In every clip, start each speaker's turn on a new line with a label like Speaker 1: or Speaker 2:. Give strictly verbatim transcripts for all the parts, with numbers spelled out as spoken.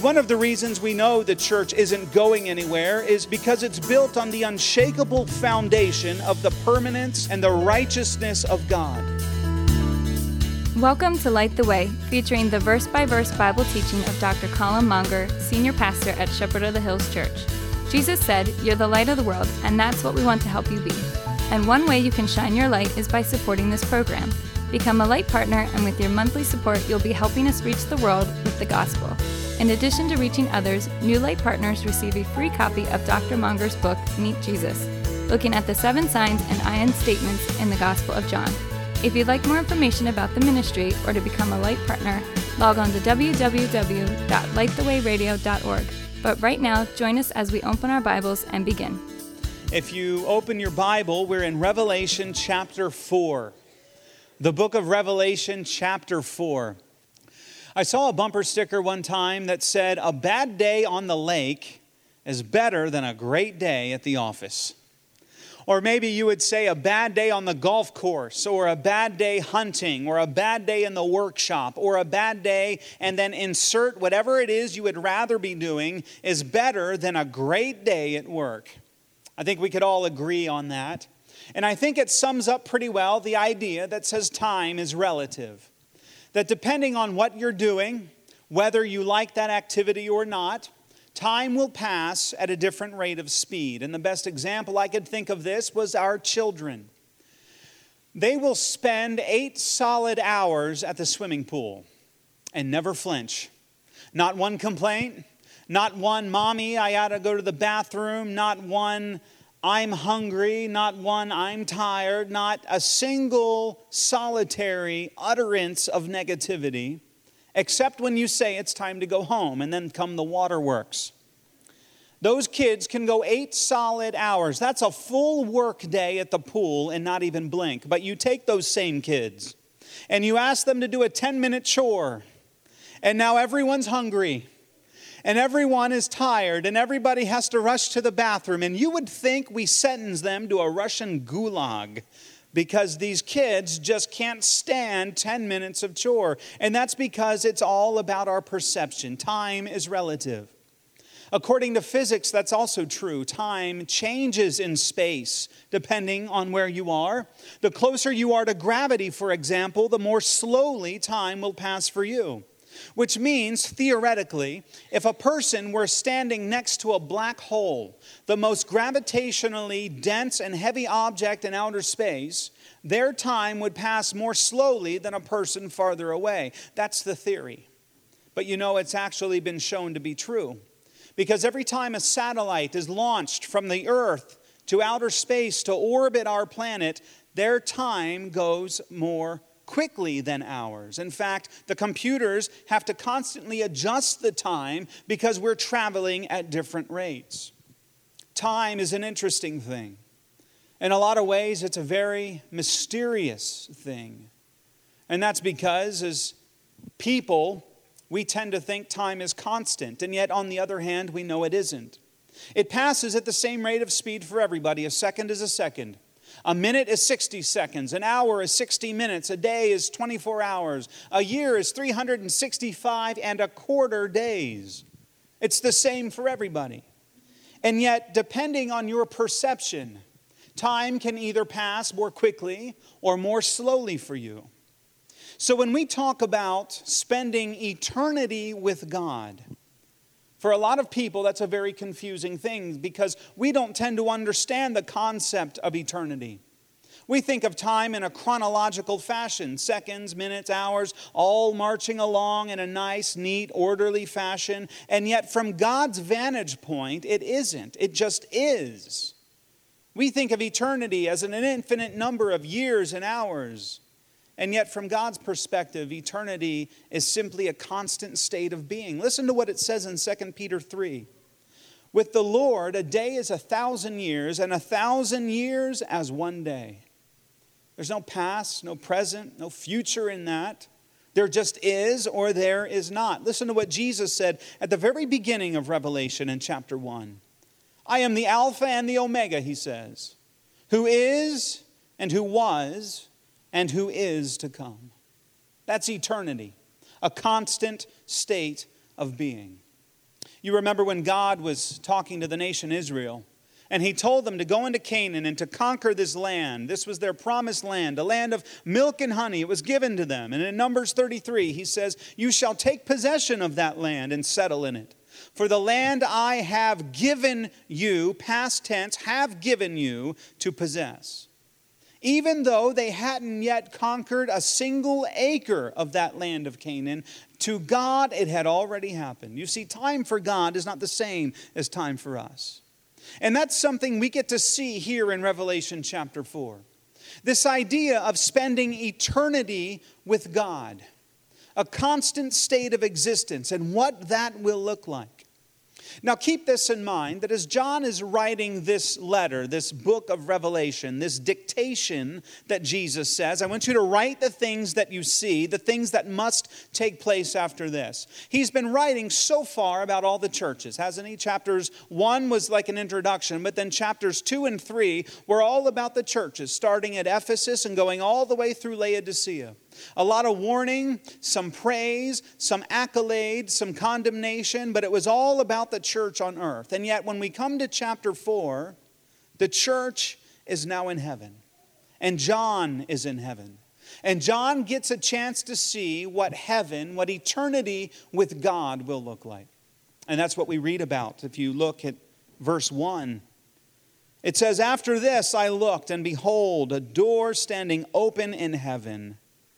Speaker 1: One of the reasons we know the church isn't going anywhere is because it's built on the unshakable foundation of the permanence and the righteousness of God.
Speaker 2: Welcome to Light the Way, featuring the verse-by-verse Bible teaching of Doctor Colin Monger, Senior Pastor at Shepherd of the Hills Church. Jesus said, "You're the light of the world," and that's what we want to help you be. And one way you can shine your light is by supporting this program. Become a light partner, and with your monthly support, you'll be helping us reach the world with the gospel. In addition to reaching others, new light partners receive a free copy of Doctor Monger's book, Meet Jesus, looking at the seven signs and I N statements in the Gospel of John. If you'd like more information about the ministry or to become a light partner, log on to w w w dot light the way radio dot org. But right now, join us as we open our Bibles and begin.
Speaker 1: If you open your Bible, we're in Revelation chapter four. The book of Revelation chapter four. I saw a bumper sticker one time that said, "A bad day on the lake is better than a great day at the office." Or maybe you would say a bad day on the golf course, or a bad day hunting, or a bad day in the workshop, or a bad day, and then insert whatever it is you would rather be doing is better than a great day at work. I think we could all agree on that. And I think it sums up pretty well the idea that says time is relative. That depending on what you're doing, whether you like that activity or not, time will pass at a different rate of speed. And the best example I could think of this was our children. They will spend eight solid hours at the swimming pool and never flinch. Not one complaint, not one, "Mommy, I gotta go to the bathroom," not one, "I'm hungry," not one, "I'm tired," not a single solitary utterance of negativity, except when you say it's time to go home, and then come the waterworks. Those kids can go eight solid hours. That's a full work day at the pool and not even blink. But you take those same kids and you ask them to do a ten-minute chore, and now everyone's hungry. And everyone is tired, and everybody has to rush to the bathroom. And you would think we sentence them to a Russian gulag because these kids just can't stand ten minutes of chore. And that's because it's all about our perception. Time is relative. According to physics, that's also true. Time changes in space depending on where you are. The closer you are to gravity, for example, the more slowly time will pass for you. Which means, theoretically, if a person were standing next to a black hole, the most gravitationally dense and heavy object in outer space, their time would pass more slowly than a person farther away. That's the theory. But you know, it's actually been shown to be true. Because every time a satellite is launched from the Earth to outer space to orbit our planet, their time goes more quickly than ours. In fact, the computers have to constantly adjust the time because we're traveling at different rates. Time is an interesting thing. In a lot of ways, it's a very mysterious thing. And that's because as people, we tend to think time is constant. And yet, on the other hand, we know it isn't. It passes at the same rate of speed for everybody. A second is a second. A minute is sixty seconds. An hour is sixty minutes. A day is twenty-four hours. A year is three hundred sixty-five and a quarter days. It's the same for everybody. And yet, depending on your perception, time can either pass more quickly or more slowly for you. So when we talk about spending eternity with God, for a lot of people, that's a very confusing thing because we don't tend to understand the concept of eternity. We think of time in a chronological fashion, seconds, minutes, hours, all marching along in a nice, neat, orderly fashion. And yet from God's vantage point, it isn't. It just is. We think of eternity as an infinite number of years and hours. And yet, from God's perspective, eternity is simply a constant state of being. Listen to what it says in Second Peter three. With the Lord, a day is a thousand years, and a thousand years as one day. There's no past, no present, no future in that. There just is or there is not. Listen to what Jesus said at the very beginning of Revelation in chapter one. I am the Alpha and the Omega, he says, who is and who was and who is to come. That's eternity, a constant state of being. You remember when God was talking to the nation Israel, and he told them to go into Canaan and to conquer this land. This was their promised land, a land of milk and honey. It was given to them. And in Numbers thirty-three, he says, you shall take possession of that land and settle in it. For the land I have given you, past tense, have given you to possess. Even though they hadn't yet conquered a single acre of that land of Canaan, to God it had already happened. You see, time for God is not the same as time for us. And that's something we get to see here in Revelation chapter four. This idea of spending eternity with God, a constant state of existence, and what that will look like. Now keep this in mind, that as John is writing this letter, this book of Revelation, this dictation that Jesus says, I want you to write the things that you see, the things that must take place after this. He's been writing so far about all the churches, hasn't he? Chapters one was like an introduction, but then chapters two and three were all about the churches, starting at Ephesus and going all the way through Laodicea. A lot of warning, some praise, some accolade, some condemnation, but it was all about the church on earth. And yet when we come to chapter four, the church is now in heaven. And John is in heaven. And John gets a chance to see what heaven, what eternity with God will look like. And that's what we read about. If you look at verse one, it says, after this I looked, and behold, a door standing open in heaven.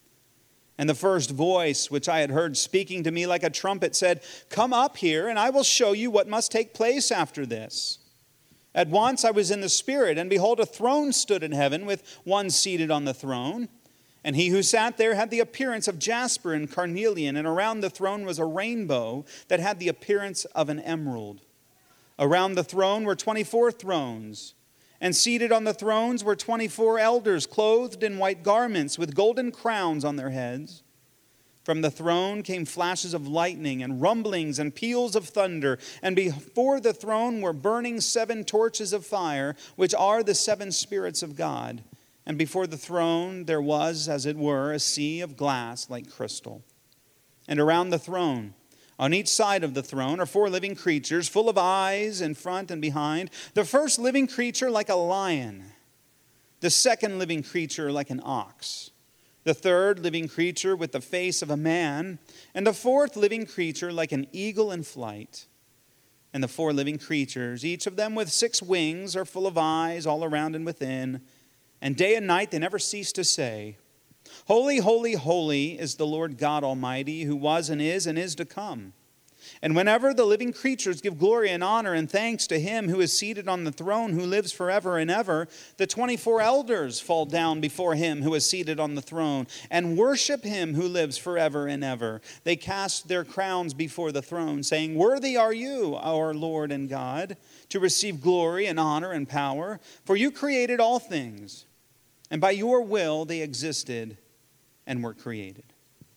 Speaker 1: And the first voice which I had heard speaking to me like a trumpet said, come up here, and I will show you what must take place after this. At once I was in the Spirit, and behold, a throne stood in heaven with one seated on the throne. And he who sat there had the appearance of jasper and carnelian, and around the throne was a rainbow that had the appearance of an emerald. Around the throne were twenty-four thrones. And seated on the thrones were twenty-four elders, clothed in white garments, with golden crowns on their heads. From the throne came flashes of lightning, and rumblings, and peals of thunder. And before the throne were burning seven torches of fire, which are the seven spirits of God. And before the throne there was, as it were, a sea of glass like crystal. And around the throne, on each side of the throne are four living creatures, full of eyes in front and behind. The first living creature like a lion. The second living creature like an ox. The third living creature with the face of a man. And the fourth living creature like an eagle in flight. And the four living creatures, each of them with six wings, are full of eyes all around and within. And day and night they never cease to say, holy, holy, holy is the Lord God Almighty, who was and is and is to come. And whenever the living creatures give glory and honor and thanks to him who is seated on the throne, who lives forever and ever, the twenty-four elders fall down before him who is seated on the throne and worship him who lives forever and ever. They cast their crowns before the throne, saying, worthy are you, our Lord and God, to receive glory and honor and power, for you created all things, and by your will they existed and were created.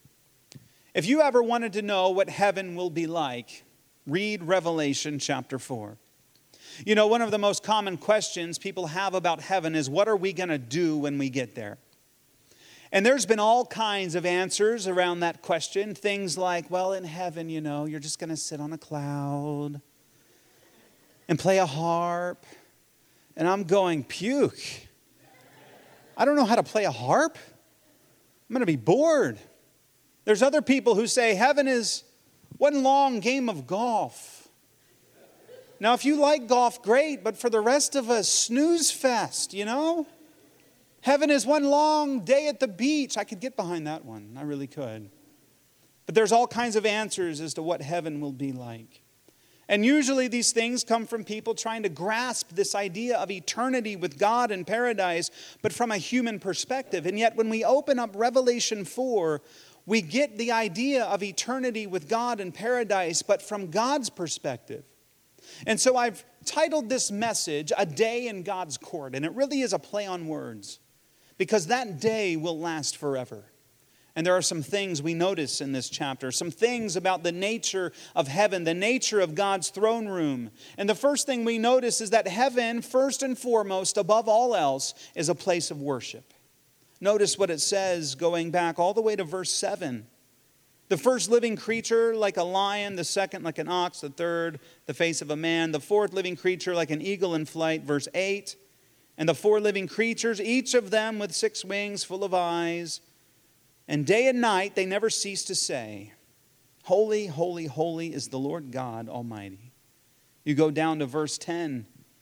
Speaker 1: If you ever wanted to know what heaven will be like, read Revelation chapter four. You know, one of the most common questions people have about heaven is, what are we going to do when we get there? And there's been all kinds of answers around that question. Things like, well, in heaven, you know, you're just going to sit on a cloud and play a harp. And I'm going, puke. I don't know how to play a harp. I'm going to be bored. There's other people who say heaven is one long game of golf. Now, if you like golf, great, but for the rest of us, snooze fest, you know? Heaven is one long day at the beach. I could get behind that one. I really could. But there's all kinds of answers as to what heaven will be like. And usually these things come from people trying to grasp this idea of eternity with God in paradise, but from a human perspective. And yet when we open up Revelation four, we get the idea of eternity with God in paradise, but from God's perspective. And so I've titled this message, A Day in God's Court. And it really is a play on words, because that day will last forever. And there are some things we notice in this chapter, some things about the nature of heaven, the nature of God's throne room. And the first thing we notice is that heaven, first and foremost, above all else, is a place of worship. Notice what it says going back all the way to verse seven. The first living creature like a lion, the second like an ox, the third the face of a man, the fourth living creature like an eagle in flight, verse eight. And the four living creatures, each of them with six wings, full of eyes. And day and night they never cease to say, Holy, holy, holy is the Lord God Almighty. You go down to verse ten.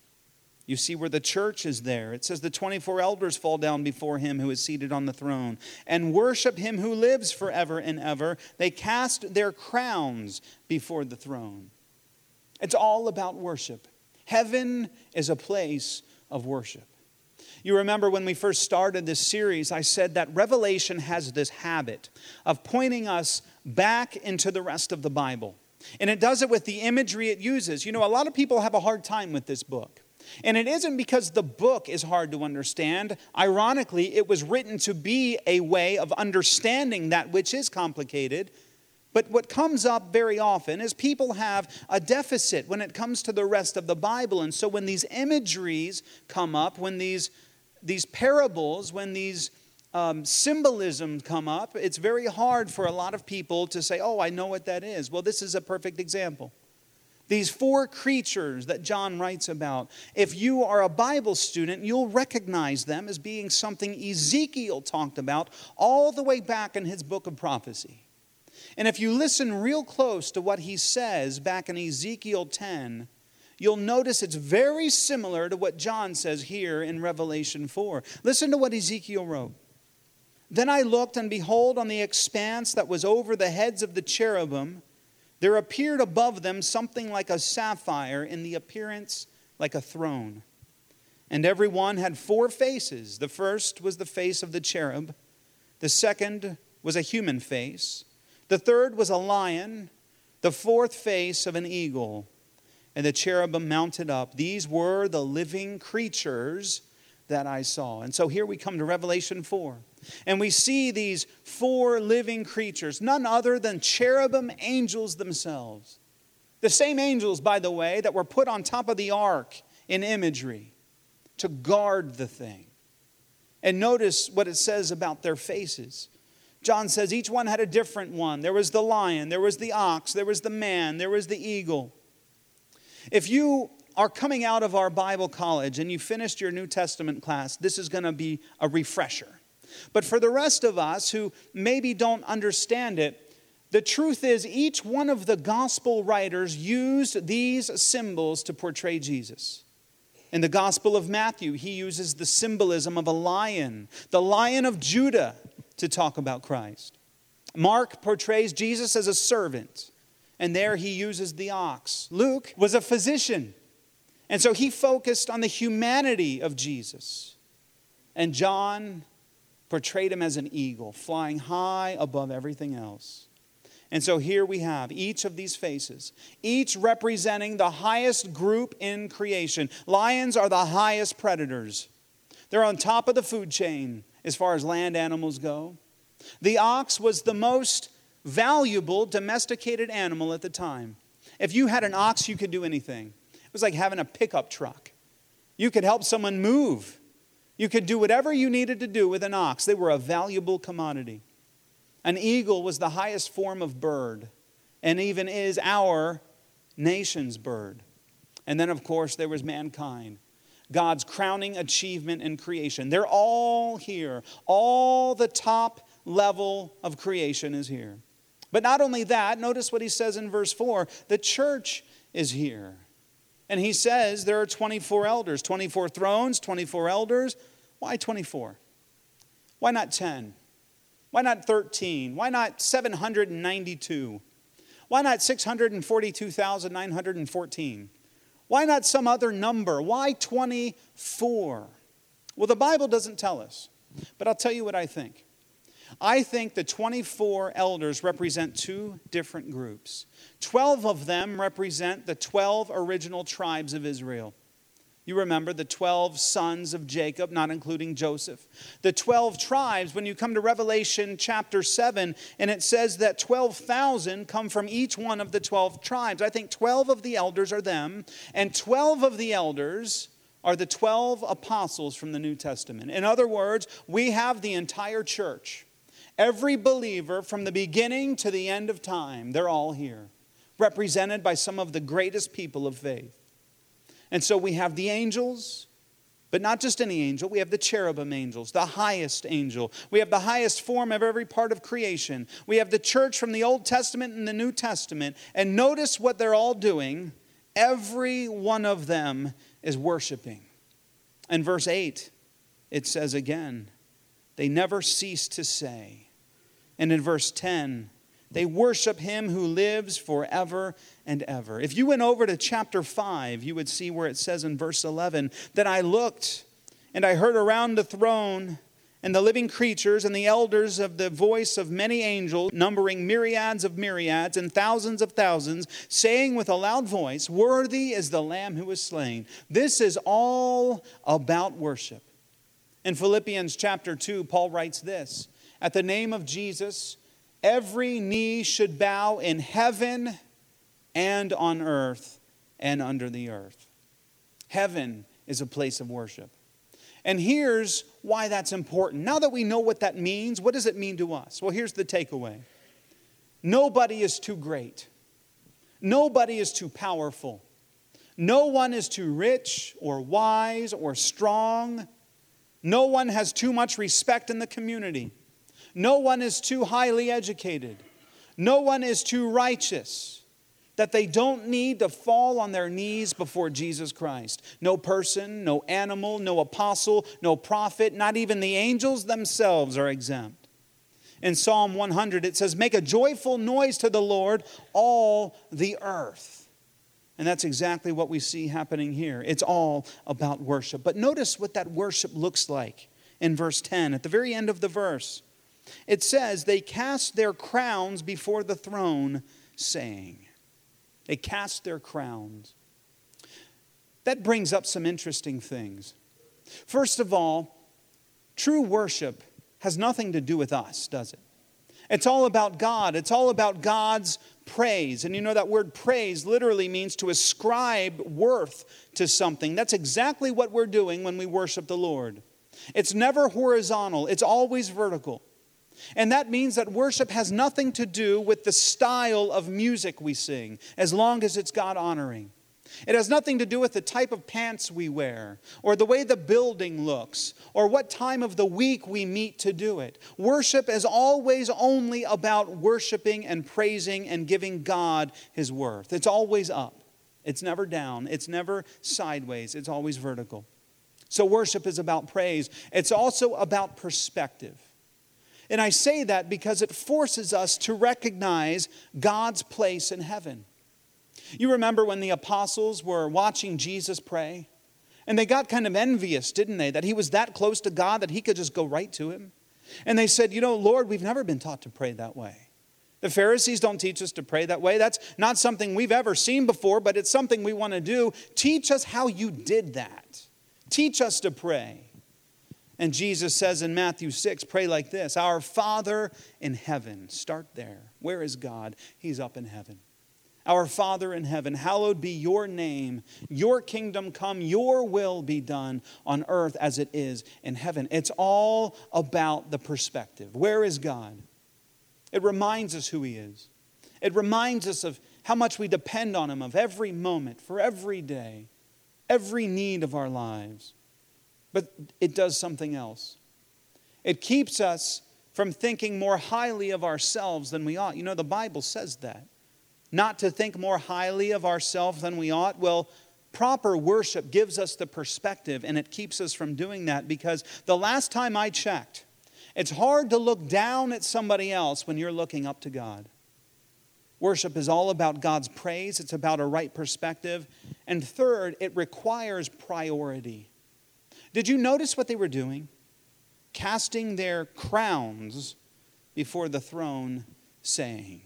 Speaker 1: You see where the church is there. It says the twenty-four elders fall down before him who is seated on the throne and worship him who lives forever and ever. They cast their crowns before the throne. It's all about worship. Heaven is a place of worship. You remember when we first started this series, I said that Revelation has this habit of pointing us back into the rest of the Bible. And it does it with the imagery it uses. You know, a lot of people have a hard time with this book. And it isn't because the book is hard to understand. Ironically, it was written to be a way of understanding that which is complicated. But what comes up very often is people have a deficit when it comes to the rest of the Bible. And so when these imageries come up, when these, these parables, when these um, symbolisms come up, it's very hard for a lot of people to say, oh, I know what that is. Well, this is a perfect example. These four creatures that John writes about, if you are a Bible student, you'll recognize them as being something Ezekiel talked about all the way back in his book of prophecy. And if you listen real close to what he says back in Ezekiel ten, you'll notice it's very similar to what John says here in Revelation four. Listen to what Ezekiel wrote. Then I looked, and behold, on the expanse that was over the heads of the cherubim, there appeared above them something like a sapphire, in the appearance like a throne. And every one had four faces. The first was the face of the cherub. The second was a human face. The third was a lion. The fourth face of an eagle. And the cherubim mounted up. These were the living creatures that I saw. And so here we come to Revelation four. And we see these four living creatures, none other than cherubim angels themselves. The same angels, by the way, that were put on top of the ark in imagery to guard the thing. And notice what it says about their faces. John says each one had a different one. There was the lion, there was the ox, there was the man, there was the eagle. If you are coming out of our Bible college and you finished your New Testament class, this is going to be a refresher. But for the rest of us who maybe don't understand it, the truth is each one of the gospel writers used these symbols to portray Jesus. In the Gospel of Matthew, he uses the symbolism of a lion, the Lion of Judah, to talk about Christ. Mark portrays Jesus as a servant, and there he uses the ox. Luke was a physician, and so he focused on the humanity of Jesus. And John portrayed him as an eagle, flying high above everything else. And so here we have each of these faces, each representing the highest group in creation. Lions are the highest predators. They're on top of the food chain as far as land animals go. The ox was the most valuable domesticated animal at the time. If you had an ox, you could do anything. It was like having a pickup truck. You could help someone move. You could do whatever you needed to do with an ox. They were a valuable commodity. An eagle was the highest form of bird, and even is our nation's bird. And then, of course, there was mankind, God's crowning achievement in creation. They're all here. All the top level of creation is here. But not only that, notice what he says in verse four, the church is here. And he says there are twenty-four elders, twenty-four thrones, twenty-four elders. Why twenty-four? Why not ten? Why not thirteen? Why not seven hundred ninety-two? Why not six hundred forty-two thousand nine hundred fourteen? Why not some other number? Why twenty-four? Well, the Bible doesn't tell us, but I'll tell you what I think. I think the twenty-four elders represent two different groups. twelve of them represent the twelve original tribes of Israel. You remember the twelve sons of Jacob, not including Joseph. The twelve tribes, when you come to Revelation chapter seven, and it says that twelve thousand come from each one of the twelve tribes. I think twelve of the elders are them, and twelve of the elders are the twelve apostles from the New Testament. In other words, we have the entire church. Every believer from the beginning to the end of time, they're all here, represented by some of the greatest people of faith. And so we have the angels, but not just any angel. We have the cherubim angels, the highest angel. We have the highest form of every part of creation. We have the church from the Old Testament and the New Testament. And notice what they're all doing. Every one of them is worshiping. In verse eight, it says again, they never cease to say. And in verse ten, they worship him who lives forever and ever. If you went over to chapter five, you would see where it says in verse eleven, that I looked and I heard around the throne and the living creatures and the elders of the voice of many angels, numbering myriads of myriads and thousands of thousands, saying with a loud voice, worthy is the Lamb who was slain. This is all about worship. In Philippians chapter two, Paul writes this, at the name of Jesus, every knee should bow in heaven and on earth and under the earth. Heaven is a place of worship. And here's why that's important. Now that we know what that means, what does it mean to us? Well, here's the takeaway. Nobody is too great. Nobody is too powerful. No one is too rich or wise or strong. No one has too much respect in the community. No one is too highly educated. No one is too righteous that they don't need to fall on their knees before Jesus Christ. No person, no animal, no apostle, no prophet, not even the angels themselves are exempt. In Psalm one hundred, it says, make a joyful noise to the Lord, all the earth. And that's exactly what we see happening here. It's all about worship. But notice what that worship looks like in verse ten. At the very end of the verse, it says, they cast their crowns before the throne, saying. They cast their crowns. That brings up some interesting things. First of all, true worship has nothing to do with us, does it? It's all about God. It's all about God's praise. And you know that word praise literally means to ascribe worth to something. That's exactly what we're doing when we worship the Lord. It's never horizontal. It's always vertical. And that means that worship has nothing to do with the style of music we sing, as long as it's God honoring. It has nothing to do with the type of pants we wear, or the way the building looks, or what time of the week we meet to do it. Worship is always only about worshiping and praising and giving God His worth. It's always up. It's never down. It's never sideways. It's always vertical. So worship is about praise. It's also about perspective. And I say that because it forces us to recognize God's place in heaven. You remember when the apostles were watching Jesus pray? And they got kind of envious, didn't they? That he was that close to God that he could just go right to him. And they said, you know, Lord, we've never been taught to pray that way. The Pharisees don't teach us to pray that way. That's not something we've ever seen before, but it's something we want to do. Teach us how you did that. Teach us to pray. And Jesus says in Matthew six, pray like this. Our Father in heaven. Start there. Where is God? He's up in heaven. Our Father in heaven, hallowed be your name. Your kingdom come, your will be done on earth as it is in heaven. It's all about the perspective. Where is God? It reminds us who He is. It reminds us of how much we depend on Him of every moment, for every day, every need of our lives. But it does something else. It keeps us from thinking more highly of ourselves than we ought. You know, the Bible says that. Not to think more highly of ourselves than we ought. Well, proper worship gives us the perspective, and it keeps us from doing that, because the last time I checked, it's hard to look down at somebody else when you're looking up to God. Worship is all about God's praise. It's about a right perspective. And third, it requires priority. Did you notice what they were doing? Casting their crowns before the throne, saying.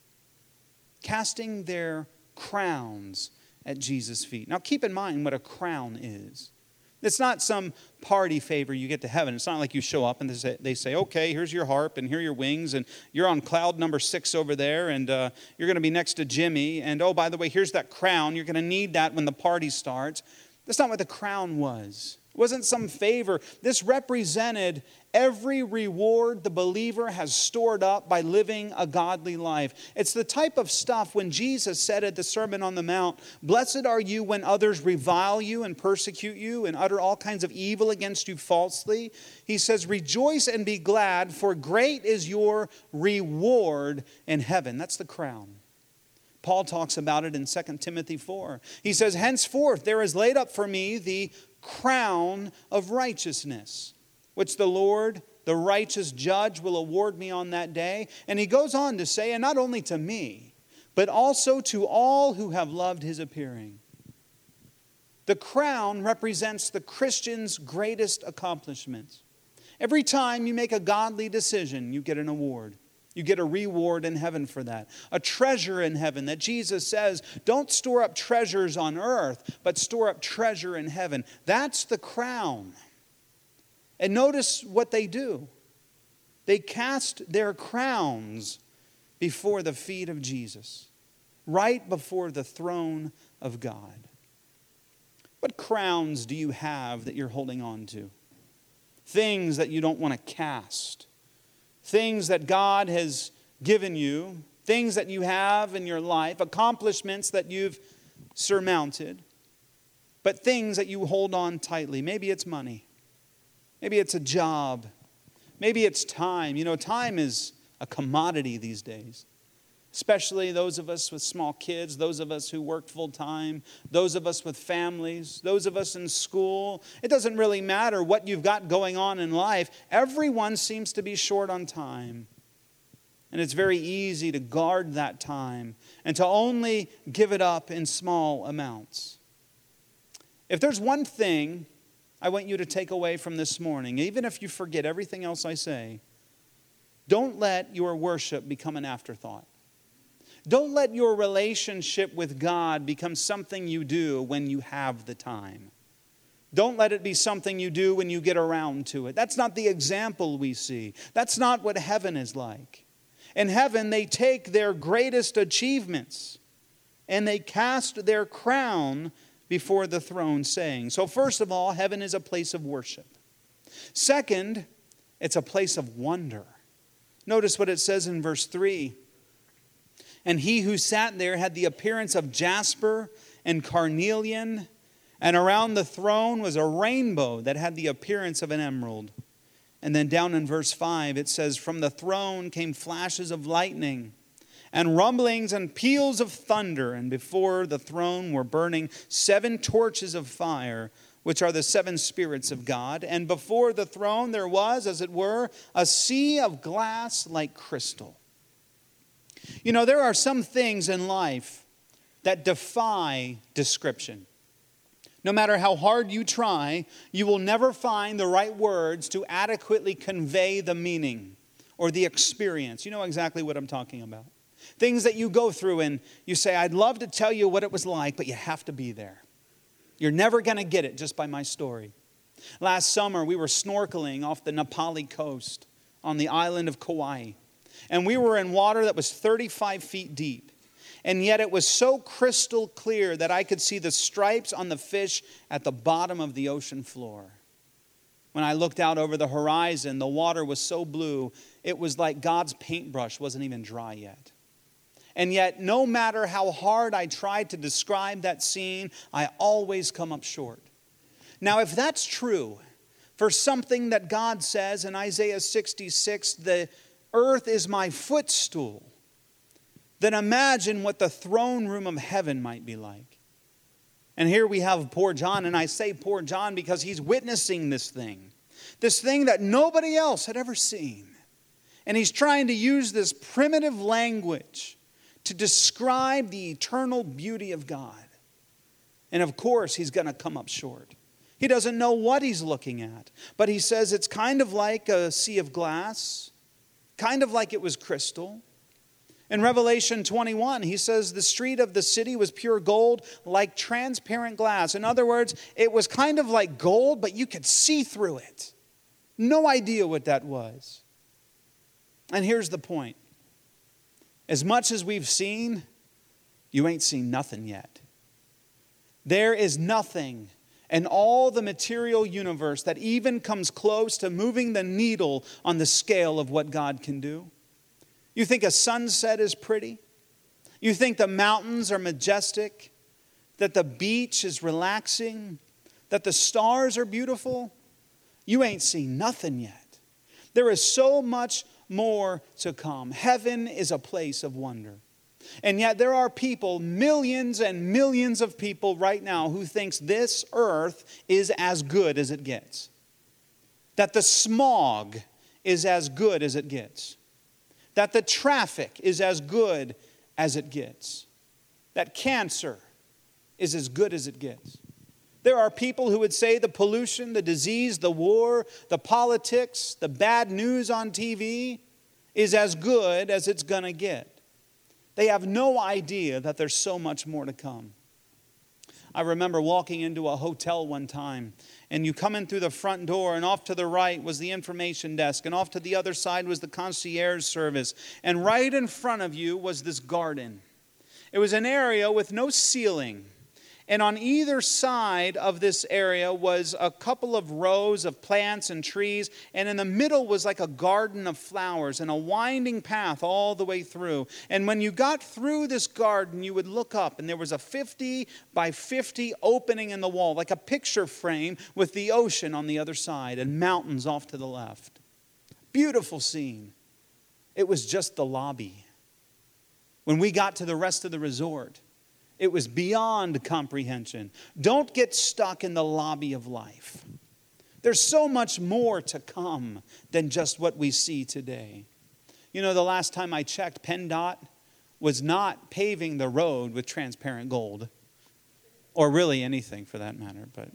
Speaker 1: Casting their crowns at Jesus' feet. Now keep in mind what a crown is. It's not some party favor you get to heaven. It's not like you show up and they say, they say okay, here's your harp and here are your wings, and you're on cloud number six over there, and uh, you're going to be next to Jimmy, and oh, by the way, here's that crown. You're going to need that when the party starts. That's not what the crown was. It wasn't some favor. This represented every reward the believer has stored up by living a godly life. It's the type of stuff when Jesus said at the Sermon on the Mount, "Blessed are you when others revile you and persecute you and utter all kinds of evil against you falsely." He says, "Rejoice and be glad, for great is your reward in heaven." That's the crown. Paul talks about it in Second Timothy four. He says, "Henceforth there is laid up for me the crown of righteousness, which the Lord, the righteous judge, will award me on that day." And he goes on to say, "And not only to me, but also to all who have loved his appearing." The crown represents the Christian's greatest accomplishments. Every time you make a godly decision, you get an award. You get a reward in heaven for that. A treasure in heaven that Jesus says, don't store up treasures on earth, but store up treasure in heaven. That's the crown. And notice what they do. They cast their crowns before the feet of Jesus, right before the throne of God. What crowns do you have that you're holding on to? Things that you don't want to cast. Things that God has given you, things that you have in your life, accomplishments that you've surmounted, but things that you hold on tightly. Maybe it's money. Maybe it's a job. Maybe it's time. You know, time is a commodity these days. Especially those of us with small kids, those of us who work full time, those of us with families, those of us in school. It doesn't really matter what you've got going on in life. Everyone seems to be short on time. And it's very easy to guard that time and to only give it up in small amounts. If there's one thing I want you to take away from this morning, even if you forget everything else I say, don't let your worship become an afterthought. Don't let your relationship with God become something you do when you have the time. Don't let it be something you do when you get around to it. That's not the example we see. That's not what heaven is like. In heaven, they take their greatest achievements and they cast their crown before the throne, saying, so first of all, heaven is a place of worship. Second, it's a place of wonder. Notice what it says in verse three. And he who sat there had the appearance of jasper and carnelian, and around the throne was a rainbow that had the appearance of an emerald. And then down in verse five it says, from the throne came flashes of lightning and rumblings and peals of thunder, and before the throne were burning seven torches of fire, which are the seven spirits of God. And before the throne there was, as it were, a sea of glass like crystal. You know, there are some things in life that defy description. No matter how hard you try, you will never find the right words to adequately convey the meaning or the experience. You know exactly what I'm talking about. Things that you go through and you say, I'd love to tell you what it was like, but you have to be there. You're never going to get it just by my story. Last summer, we were snorkeling off the Nepali coast on the island of Kauai. And we were in water that was thirty-five feet deep. And yet it was so crystal clear that I could see the stripes on the fish at the bottom of the ocean floor. When I looked out over the horizon, the water was so blue, it was like God's paintbrush wasn't even dry yet. And yet, no matter how hard I tried to describe that scene, I always come up short. Now, if that's true for something that God says in Isaiah sixty-six, the earth is my footstool, then imagine what the throne room of heaven might be like. And here we have poor John, and I say poor John because he's witnessing this thing. This thing that nobody else had ever seen. And he's trying to use this primitive language to describe the eternal beauty of God. And of course, he's going to come up short. He doesn't know what he's looking at. But he says it's kind of like a sea of glass. Kind of like it was crystal. In Revelation twenty-one, he says the street of the city was pure gold, like transparent glass. In other words, it was kind of like gold, but you could see through it. No idea what that was. And here's the point. As much as we've seen, you ain't seen nothing yet. There is nothing and all the material universe that even comes close to moving the needle on the scale of what God can do? You think a sunset is pretty? You think the mountains are majestic? That the beach is relaxing? That the stars are beautiful? You ain't seen nothing yet. There is so much more to come. Heaven is a place of wonder. And yet there are people, millions and millions of people right now who thinks this earth is as good as it gets. That the smog is as good as it gets. That the traffic is as good as it gets. That cancer is as good as it gets. There are people who would say the pollution, the disease, the war, the politics, the bad news on T V is as good as it's going to get. They have no idea that there's so much more to come. I remember walking into a hotel one time, and you come in through the front door, and off to the right was the information desk, and off to the other side was the concierge service, and right in front of you was this garden. It was an area with no ceiling. And on either side of this area was a couple of rows of plants and trees. And in the middle was like a garden of flowers and a winding path all the way through. And when you got through this garden, you would look up and there was a fifty by fifty opening in the wall, like a picture frame with the ocean on the other side and mountains off to the left. Beautiful scene. It was just the lobby. When we got to the rest of the resort, it was beyond comprehension. Don't get stuck in the lobby of life. There's so much more to come than just what we see today. You know, the last time I checked, PennDOT was not paving the road with transparent gold. Or really anything for that matter. But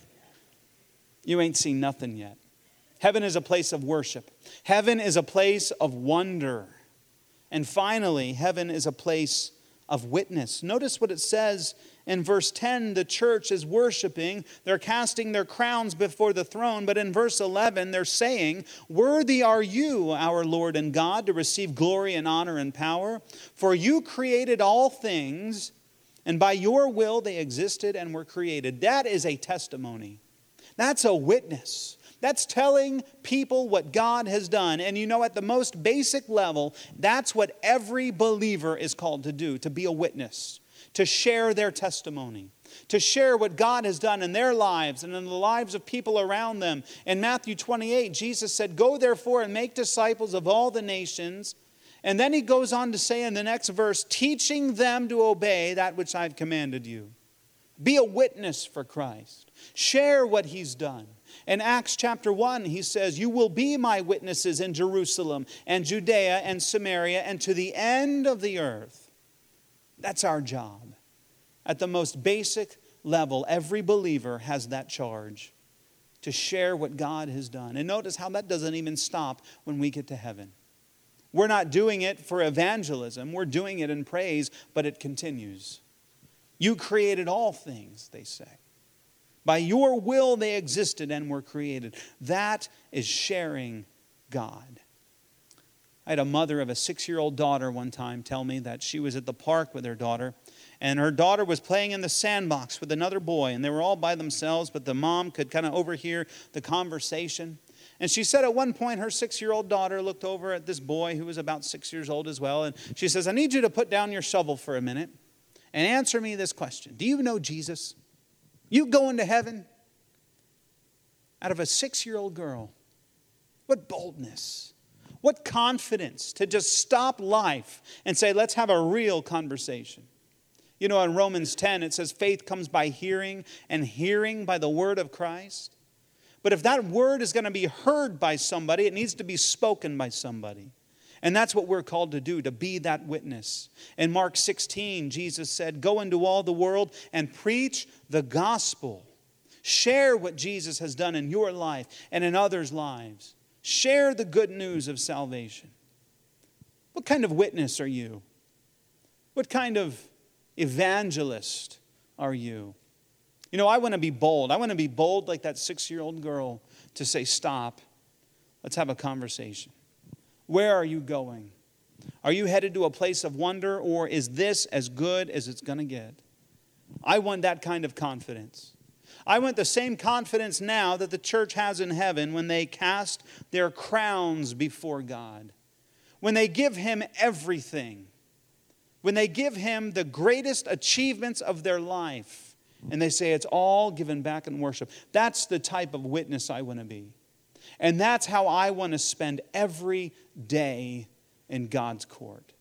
Speaker 1: you ain't seen nothing yet. Heaven is a place of worship. Heaven is a place of wonder. And finally, heaven is a place of witness. Notice what it says in verse ten. The church is worshiping. They're casting their crowns before the throne. But in verse eleven, they're saying, "Worthy are you, our Lord and God, to receive glory and honor and power. For you created all things, and by your will they existed and were created." That is a testimony. That's a witness. That's telling people what God has done. And you know, at the most basic level, that's what every believer is called to do, to be a witness, to share their testimony, to share what God has done in their lives and in the lives of people around them. In Matthew twenty-eight, Jesus said, "Go therefore and make disciples of all the nations." And then he goes on to say in the next verse, "Teaching them to obey that which I've commanded you." Be a witness for Christ. Share what he's done. In Acts chapter one, he says, "You will be my witnesses in Jerusalem and Judea and Samaria and to the end of the earth." That's our job. At the most basic level, every believer has that charge to share what God has done. And notice how that doesn't even stop when we get to heaven. We're not doing it for evangelism. We're doing it in praise, but it continues. You created all things, they say. By your will they existed and were created. That is sharing God. I had a mother of a six-year-old daughter one time tell me that she was at the park with her daughter, and her daughter was playing in the sandbox with another boy, and they were all by themselves, but the mom could kind of overhear the conversation. And she said at one point her six-year-old daughter looked over at this boy who was about six years old as well, and she says, "I need you to put down your shovel for a minute and answer me this question. Do you know Jesus? You going to heaven?" Out of a six-year-old girl. What boldness. What confidence to just stop life and say, let's have a real conversation. You know, in Romans ten, it says faith comes by hearing, and hearing by the word of Christ. But if that word is going to be heard by somebody, it needs to be spoken by somebody. And that's what we're called to do, to be that witness. In Mark sixteen, Jesus said, "Go into all the world and preach the gospel." Share what Jesus has done in your life and in others' lives. Share the good news of salvation. What kind of witness are you? What kind of evangelist are you? You know, I want to be bold. I want to be bold like that six-year-old girl to say, "Stop. Let's have a conversation." Where are you going? Are you headed to a place of wonder, or is this as good as it's going to get? I want that kind of confidence. I want the same confidence now that the church has in heaven when they cast their crowns before God, when they give Him everything, when they give Him the greatest achievements of their life, and they say it's all given back in worship. That's the type of witness I want to be. And that's how I want to spend every day in God's court.